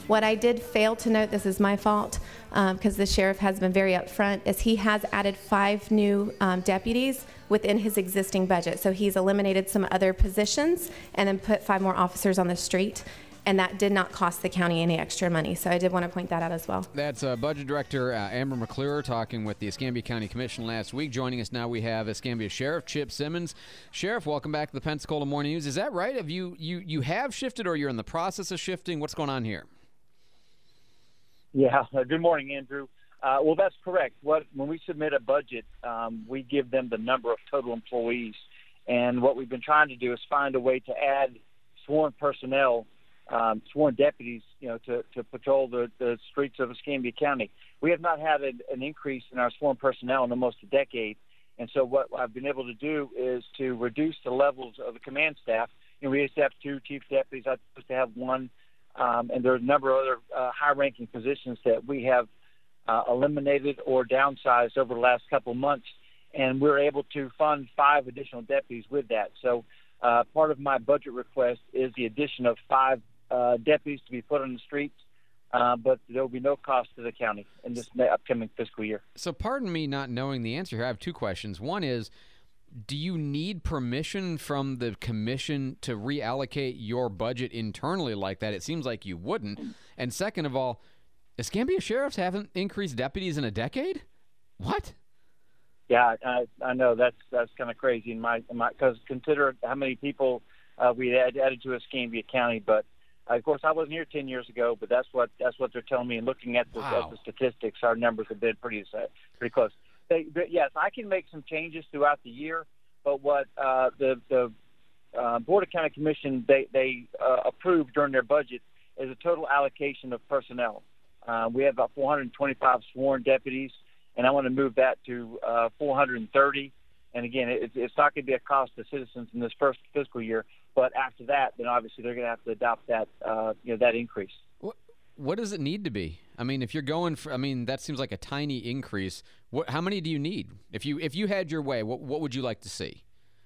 What I did fail to note, this is my fault, because the sheriff has been very upfront, is he has added 5 new deputies within his existing budget. So he's eliminated some other positions and then put 5 more officers on the street. And that did not cost the county any extra money. So I did want to point that out as well. That's Budget Director Amber McClure talking with the Escambia County Commission last week. Joining us now, we have Escambia Sheriff Chip Simmons. Sheriff, welcome back to the Pensacola Morning News. Is that right? Have you have shifted, or you're in the process of shifting? What's going on here? Yeah. Good morning, Andrew. Well, that's correct. When we submit a budget, we give them the number of total employees. And what we've been trying to do is find a way to add sworn personnel, sworn deputies, to patrol the streets of Escambia County. We have not had an increase in our sworn personnel in almost a decade. And so what I've been able to do is to reduce the levels of the command staff. We used to have 2 chief deputies. I used to have 1. And there are a number of other high-ranking positions that we have eliminated or downsized over the last couple of months. And we're able to fund 5 additional deputies with that. So part of my budget request is the addition of 5 deputies to be put on the streets, but there will be no cost to the county in this upcoming fiscal year. So pardon me not knowing the answer here. I have 2 questions. One is, do you need permission from the commission to reallocate your budget internally like that? It seems like you wouldn't. And second of all, Escambia sheriffs haven't increased deputies in a decade? What? Yeah, I know that's kind of crazy because consider how many people we had added to Escambia County. But of course, I wasn't here 10 years ago, but that's what they're telling me. And looking at the statistics, our numbers have been pretty close. But yes, I can make some changes throughout the year. But what the Board of County Commission they approved during their budget is a total allocation of personnel. We have about 425 sworn deputies, and I want to move that to 430. And again, it's not going to be a cost to citizens in this first fiscal year. But after that, then obviously they're going to have to adopt that that increase. What does it need to be? I mean, if you're going for, that seems like a tiny increase. How many do you need? If you had your way, what would you like to see?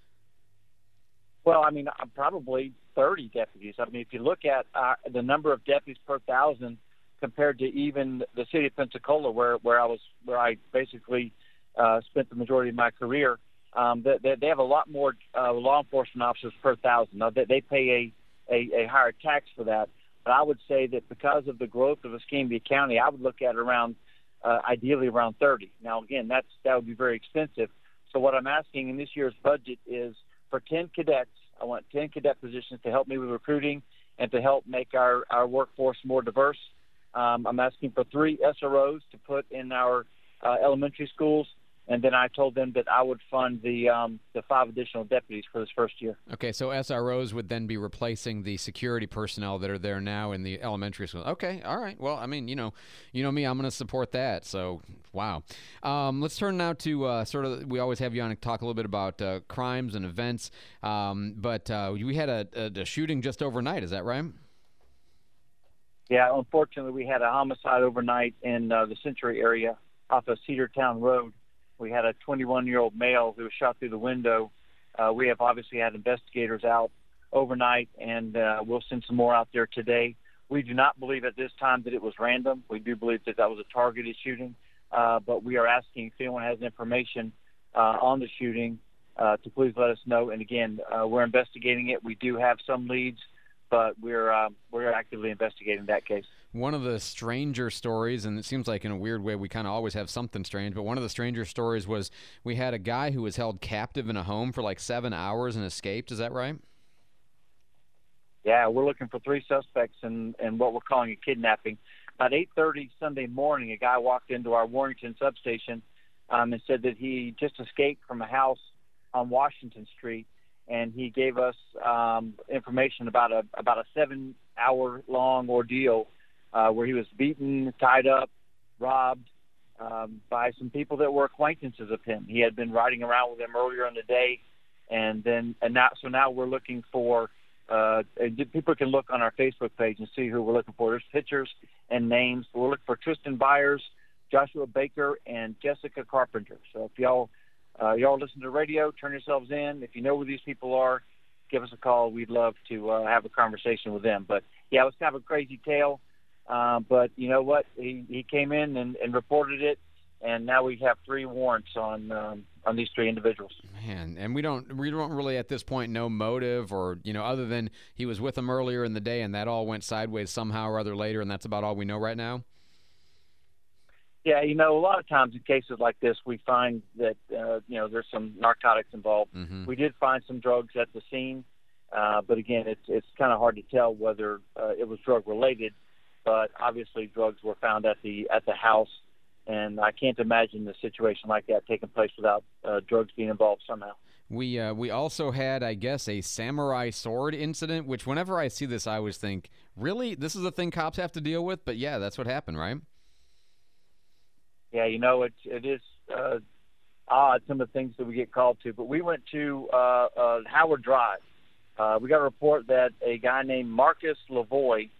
Well, probably 30 deputies. If you look at the number of deputies per 1,000 compared to even the city of Pensacola, where I basically spent the majority of my career, they have a lot more law enforcement officers per 1,000. Now, they pay a higher tax for that. But I would say that because of the growth of Escambia County, I would look at ideally around 30. Now, again, that would be very expensive. So what I'm asking in this year's budget is for 10 cadets. I want 10 cadet positions to help me with recruiting and to help make our workforce more diverse. I'm asking for 3 SROs to put in our elementary schools. And then I told them that I would fund the 5 additional deputies for this first year. Okay, so SROs would then be replacing the security personnel that are there now in the elementary school. Okay, all right. Well, you know me, I'm going to support that. So, wow. Let's turn now to we always have you on to talk a little bit about crimes and events. But we had a shooting just overnight. Is that right? Yeah, unfortunately, we had a homicide overnight in the Century area off of Cedartown Road. We had a 21-year-old male who was shot through the window. We have obviously had investigators out overnight, and we'll send some more out there today. We do not believe at this time that it was random. We do believe that was a targeted shooting, but we are asking if anyone has information on the shooting to please let us know. And again, we're investigating it. We do have some leads, but we're actively investigating that case. One of the stranger stories, and it seems like in a weird way we kind of always have something strange, but one of the stranger stories was we had a guy who was held captive in a home for like 7 hours and escaped. Is that right? Yeah, we're looking for 3 suspects in what we're calling a kidnapping. About 8:30 Sunday morning, a guy walked into our Warrington substation and said that he just escaped from a house on Washington Street, and he gave us information about a 7-hour-long ordeal where he was beaten, tied up, robbed by some people that were acquaintances of him. He had been riding around with them earlier in the day, and now we're looking for people can look on our Facebook page and see who we're looking for. There's pictures and names. We're looking for Tristan Byers, Joshua Baker, and Jessica Carpenter. So if y'all listen to the radio, turn yourselves in. If you know who these people are, give us a call. We'd love to have a conversation with them. But yeah, it was kind of a crazy tale. But you know what? He came in and reported it, and now we have 3 warrants on these 3 individuals. Man, and we don't really at this point know motive, or other than he was with them earlier in the day and that all went sideways somehow or other later, and that's about all we know right now. Yeah, a lot of times in cases like this, we find that there's some narcotics involved. Mm-hmm. We did find some drugs at the scene, but again, it's kind of hard to tell whether it was drug related. But obviously, drugs were found at the house, and I can't imagine a situation like that taking place without drugs being involved somehow. We also had, I guess, a samurai sword incident, which whenever I see this, I always think, really, this is a thing cops have to deal with? But yeah, that's what happened, right? Yeah, it is odd, some of the things that we get called to. But we went to Howard Drive. We got a report that a guy named Marcus Lavoie,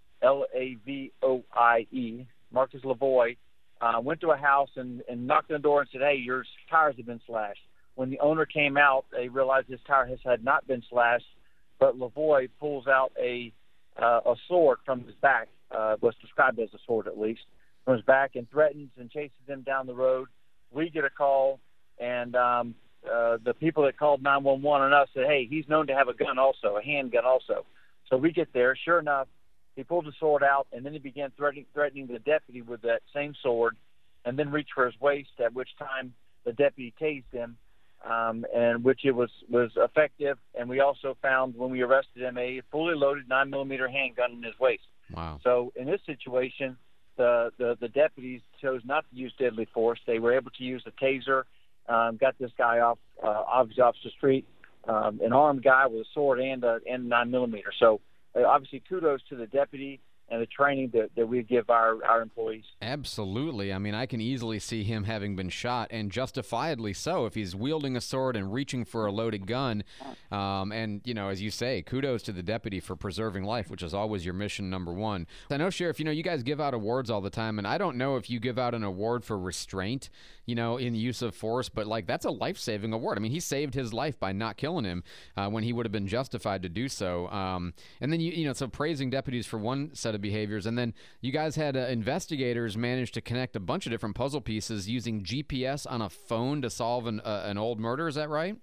Lavoie, Marcus Lavoie, went to a house and knocked on the door and said, "Hey, your tires have been slashed." When the owner came out, they realized his tire had not been slashed, but Lavoie pulls out a sword from his back, was described as a sword at least, from his back, and threatens and chases them down the road. We get a call, and the people that called 911 on us said, "Hey, he's known to have a gun also, a handgun also." So we get there. Sure enough, he pulled the sword out, and then he began threatening the deputy with that same sword, and then reached for his waist, at which time the deputy tased him, and which it was effective. And we also found, when we arrested him, a fully loaded 9mm handgun in his waist. Wow. So in this situation, the deputies chose not to use deadly force. They were able to use the taser, got this guy off the street, an armed guy with a sword and a 9mm. So obviously kudos to the deputy and the training that we give our employees. Absolutely. I mean, I can easily see him having been shot, and justifiably so, if he's wielding a sword and reaching for a loaded gun. And, as you say, kudos to the deputy for preserving life, which is always your mission number one. I know, Sheriff, you guys give out awards all the time, and I don't know if you give out an award for restraint, in the use of force, but, that's a life-saving award. I mean, he saved his life by not killing him when he would have been justified to do so. And then, so praising deputies for one set of behaviors, and then you guys had investigators manage to connect a bunch of different puzzle pieces using GPS on a phone to solve an old murder. Is that right?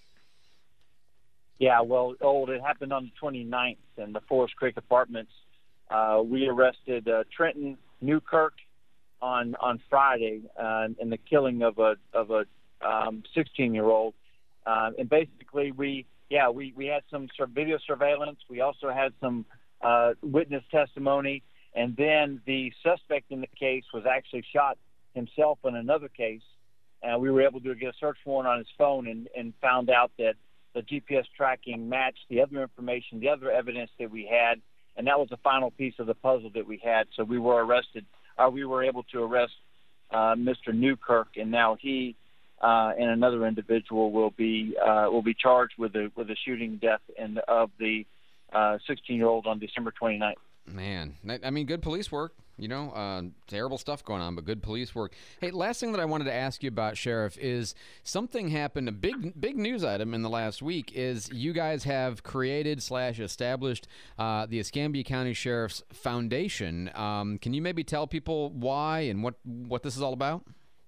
Yeah, well, it happened on the 29th in the Forest Creek Apartments. We arrested Trenton Newkirk on Friday in the killing of a 16-year-old. And basically, we had some video surveillance. We also had some witness testimony, and then the suspect in the case was actually shot himself in another case. We were able to get a search warrant on his phone and found out that the GPS tracking matched the other information, the other evidence that we had, and that was the final piece of the puzzle that we had. So we were able to arrest Mr. Newkirk, and now he and another individual will be charged with the shooting death of the 16-year-old on December 29th. Man, I mean, good police work. Terrible stuff going on, but good police work. Hey, last thing that I wanted to ask you about, Sheriff, is something happened, a big news item in the last week is you guys have created / established the Escambia County Sheriff's Foundation. Can you maybe tell people why and what this is all about?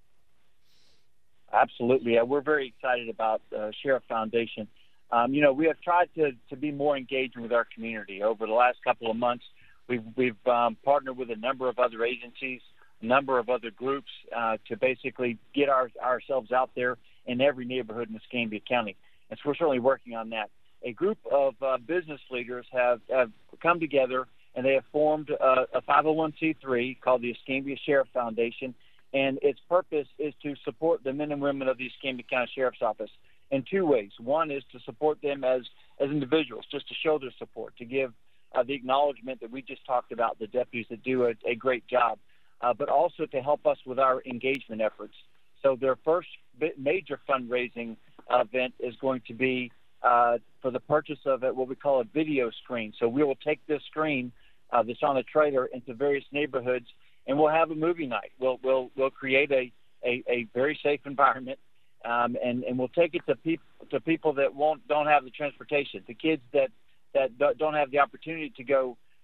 Absolutely. Yeah, we're very excited about Sheriff Foundation. We have tried to be more engaged with our community over the last couple of months. We've partnered with a number of other agencies, a number of other groups to basically get ourselves out there in every neighborhood in Escambia County. And so we're certainly working on that. A group of business leaders have come together, and they have formed a 501c3 called the Escambia Sheriff Foundation, and its purpose is to support the men and women of the Escambia County Sheriff's Office in 2 ways. One is to support them as individuals, just to show their support, to give the acknowledgement that we just talked about, the deputies that do a great job, but also to help us with our engagement efforts. So their first major fundraising event is going to be for the purchase of what we call a video screen. So we will take this screen that's on the trailer into various neighborhoods, and we'll have a movie night. We'll create a very safe environment, and we'll take it to people that don't have the transportation, to kids that don't have the opportunity to go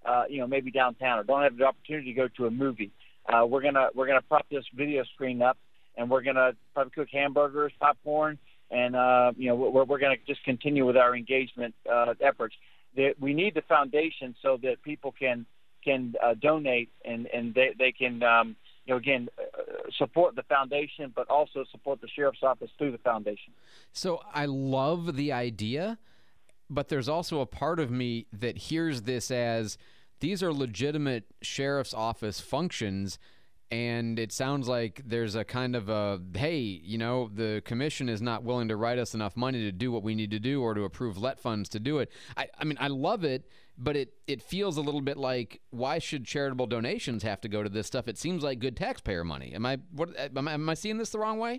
maybe downtown, or don't have the opportunity to go to a movie. We're gonna prop this video screen up, and we're gonna probably cook hamburgers, popcorn, and we're gonna just continue with our engagement efforts. We need the foundation so that people can donate, and they can support the foundation, but also support the sheriff's office through the foundation. So I love the idea, but there's also a part of me that hears this as these are legitimate sheriff's office functions, and it sounds like there's a kind of a, hey, the commission is not willing to write us enough money to do what we need to do or to approve let funds to do it. I mean, I love it, but it feels a little bit like, why should charitable donations have to go to this stuff? It seems like good taxpayer money. Am I seeing this the wrong way?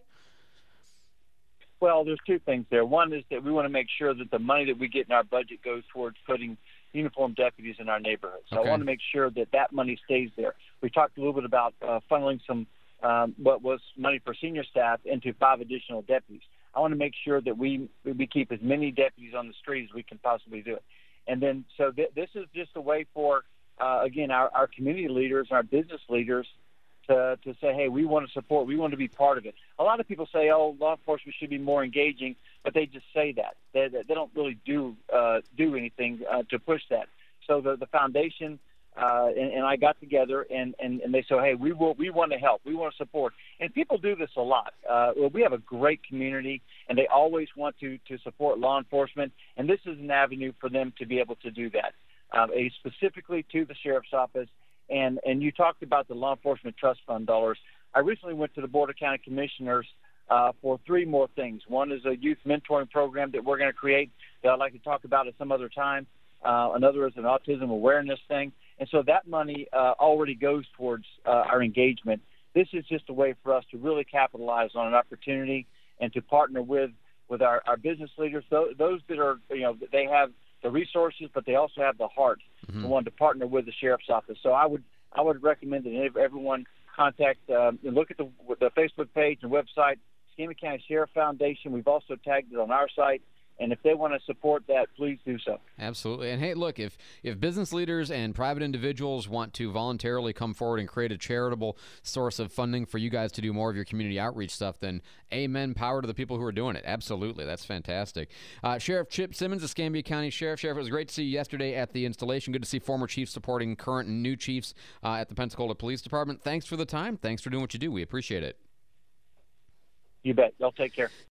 Well, there's two things there. One is that we want to make sure that the money that we get in our budget goes towards putting uniformed deputies in our neighborhood. So Okay. I want to make sure that money stays there. We talked a little bit about funneling some what was money for senior staff into 5 additional deputies. I want to make sure that we keep as many deputies on the street as we can possibly do it. And then so this is just a way for, again, our community leaders, our business leaders, to say, hey, we want to support, we want to be part of it. A lot of people say, oh, law enforcement should be more engaging, but they just say that. They don't really do anything to push that. So the foundation and I got together, and they said, hey, we want to help, we want to support. And people do this a lot. We have a great community, and they always want to support law enforcement, and this is an avenue for them to be able to do that, specifically to the sheriff's office. And you talked about the law enforcement trust fund dollars. I recently went to the Board of County Commissioners for 3 more things. One is a youth mentoring program that we're going to create that I'd like to talk about at some other time. Another is an autism awareness thing. And so that money already goes towards our engagement. This is just a way for us to really capitalize on an opportunity and to partner with our business leaders, those that are, they have the resources, but they also have the heart to want to partner with the sheriff's office. So I would recommend that everyone contact and look at the Facebook page and website, Escambia County Sheriff Foundation. We've also tagged it on our site. And if they want to support that, please do so. Absolutely. And hey, look, if business leaders and private individuals want to voluntarily come forward and create a charitable source of funding for you guys to do more of your community outreach stuff, then amen, power to the people who are doing it. Absolutely. That's fantastic. Sheriff Chip Simmons, Escambia County Sheriff. Sheriff, it was great to see you yesterday at the installation. Good to see former chiefs supporting current and new chiefs at the Pensacola Police Department. Thanks for the time. Thanks for doing what you do. We appreciate it. You bet. Y'all take care.